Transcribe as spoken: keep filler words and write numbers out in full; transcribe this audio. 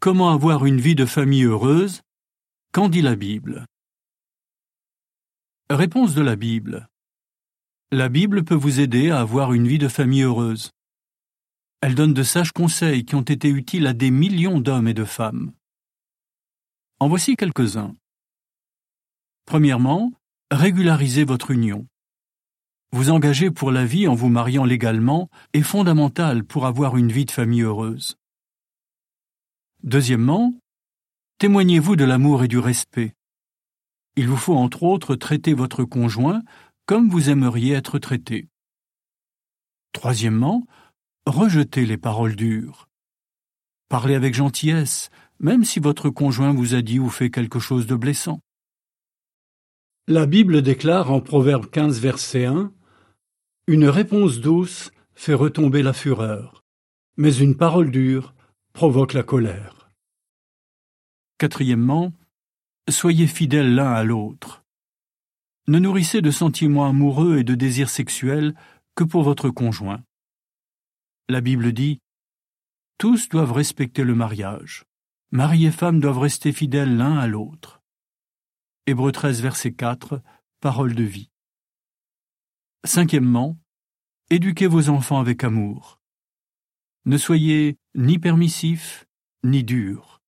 Comment avoir une vie de famille heureuse? Qu'en dit la Bible? Réponse de la Bible. La Bible peut vous aider à avoir une vie de famille heureuse. Elle donne de sages conseils qui ont été utiles à des millions d'hommes et de femmes. En voici quelques-uns. Premièrement, régularisez votre union. Vous engager pour la vie en vous mariant légalement est fondamental pour avoir une vie de famille heureuse. Deuxièmement, témoignez-vous de l'amour et du respect. Il vous faut entre autres traiter votre conjoint comme vous aimeriez être traité. Troisièmement, rejetez les paroles dures. Parlez avec gentillesse, même si votre conjoint vous a dit ou fait quelque chose de blessant. La Bible déclare en Proverbe quinze, verset un, « Une réponse douce fait retomber la fureur, mais une parole dure provoque la colère. » Quatrièmement, soyez fidèles l'un à l'autre. Ne nourrissez de sentiments amoureux et de désirs sexuels que pour votre conjoint. La Bible dit « Tous doivent respecter le mariage. Mari et femme doivent rester fidèles l'un à l'autre. » Hébreux treize, verset quatre, parole de vie. Cinquièmement, éduquez vos enfants avec amour. Ne soyez ni permissifs, ni durs.